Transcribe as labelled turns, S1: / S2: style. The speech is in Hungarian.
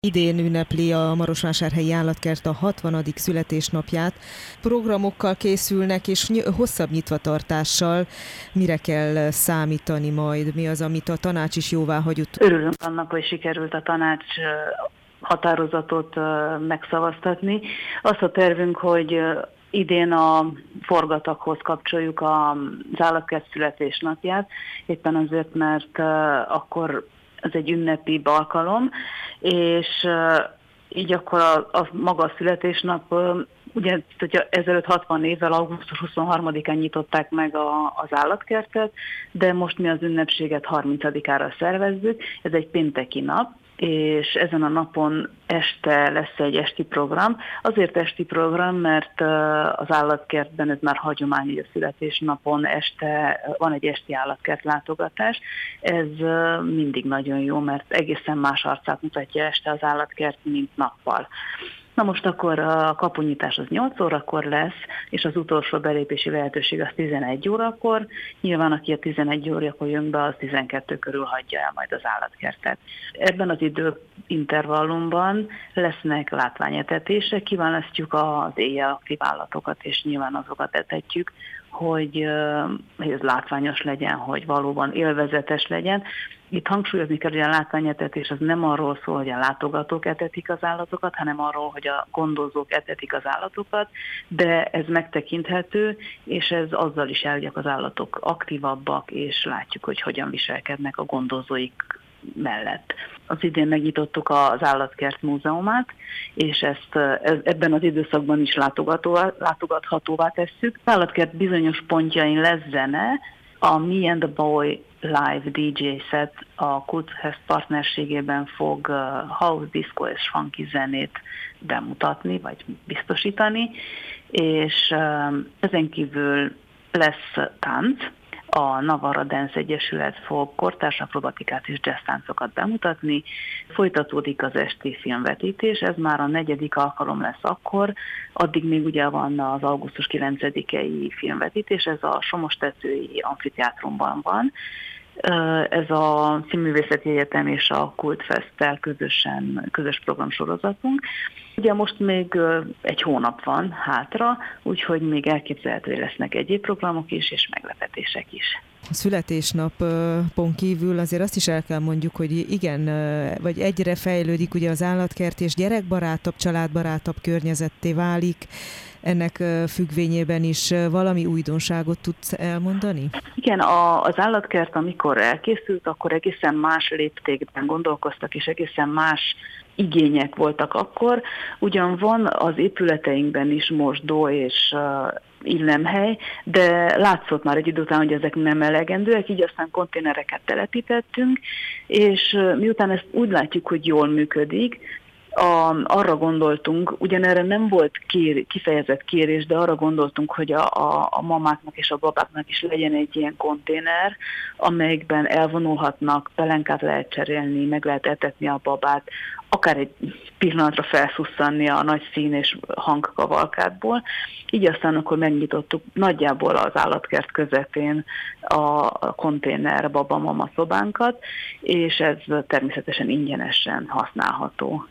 S1: Idén ünnepli a Marosvásárhelyi Állatkert a 60. születésnapját. Programokkal készülnek, és hosszabb nyitvatartással. Mire kell számítani majd? Mi az, amit a tanács is jóvá hagyott?
S2: Örülünk annak, hogy sikerült a tanács határozatot megszavaztatni. Az a tervünk, hogy idén a forgataghoz kapcsoljuk az Állatkert születésnapját, éppen azért, mert akkor ez egy ünnepi alkalom, és így akkor a maga a születésnap, ugye ezelőtt 60 évvel, augusztus 23-án nyitották meg az állatkertet, de most mi az ünnepséget 30-ára szervezzük, ez egy pénteki nap, és ezen a napon este lesz egy esti program. Azért esti program, mert az állatkertben ez már hagyomány, hogy a születésnapon este van egy esti állatkert látogatás. Ez mindig nagyon jó, mert egészen más arcát mutatja este az állatkert, mint nappal. Na most akkor a kapunyitás az 8 órakor lesz, és az utolsó belépési lehetőség az 11 órakor. Nyilván aki a 11 órakor jön be, az 12 körül hagyja el majd az állatkertet. Ebben az időintervallumban lesznek látványetetések, kiválasztjuk az éjjel aktív állatokat, és nyilván azokat etetjük, hogy ez látványos legyen, hogy valóban élvezetes legyen. Itt hangsúlyozni kell, hogy a látványetetés az nem arról szól, hogy a látogatók etetik az állatokat, hanem arról, hogy a gondozók etetik az állatokat, de ez megtekinthető, és ez azzal is jár, hogy az állatok aktívabbak, és látjuk, hogy hogyan viselkednek a gondozóik mellett. Az idén megnyitottuk az Állatkert Múzeumát, és ebben az időszakban is látogathatóvá tesszük. Az Állatkert bizonyos pontjain lesz zene, a Me and the Boy Live DJ set a Kultfest partnerségében fog house, disco és funky zenét bemutatni, vagy biztosítani, és ezen kívül lesz tánc. A Navarra Dance Egyesület fog kortárs akrobatikát és jazztáncokat bemutatni. Folytatódik az esti filmvetítés, ez már a 4. alkalom lesz akkor, addig még ugye van az augusztus 9-i filmvetítés, ez a Somostetői Amfiteátrumban van. Ez a Színművészeti Egyetem és a Kultfesttel közös programsorozatunk. Ugye most még egy hónap van hátra, úgyhogy még elképzelhető, hogy lesznek egyéb programok is, és meglepetések is.
S1: A születésnapon kívül azért azt is el kell mondjuk, hogy igen, vagy egyre fejlődik ugye az állatkert, és gyerekbarátabb, családbarátabb környezetté válik. Ennek függvényében is valami újdonságot tudsz elmondani?
S2: Igen, az állatkert, amikor elkészült, akkor egészen más léptékben gondolkoztak, és egészen más igények voltak akkor. Ugyan van az épületeinkben is mosdó és illemhely, de látszott már egy idő után, hogy ezek nem elegendőek, így aztán konténereket telepítettünk, és miután ezt úgy látjuk, hogy jól működik, arra gondoltunk, ugyanerre nem volt kifejezett kérés, de arra gondoltunk, hogy a mamáknak és a babáknak is legyen egy ilyen konténer, amelyikben elvonulhatnak, pelenkát lehet cserélni, meg lehet etetni a babát, akár egy pillanatra felszusszanni a nagy szín és hangkavalkádból. Így aztán akkor megnyitottuk nagyjából az állatkert közepén a konténer baba-mama szobánkat, és ez természetesen ingyenesen használható.